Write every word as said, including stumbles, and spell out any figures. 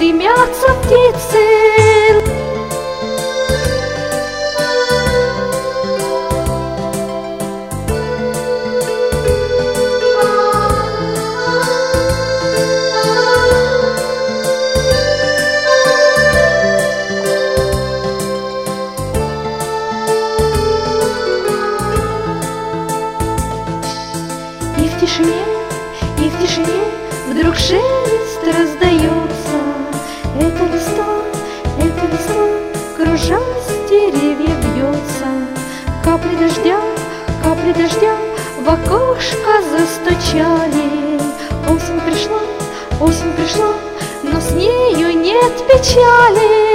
стремятся птицы. И в тишине, и в тишине вдруг шелест раздается. Это листва, это листва, кружась деревья бьется. Капли дождя, капли дождя в окошко застучали. Осень пришла, осень пришла, но с нею нет печали.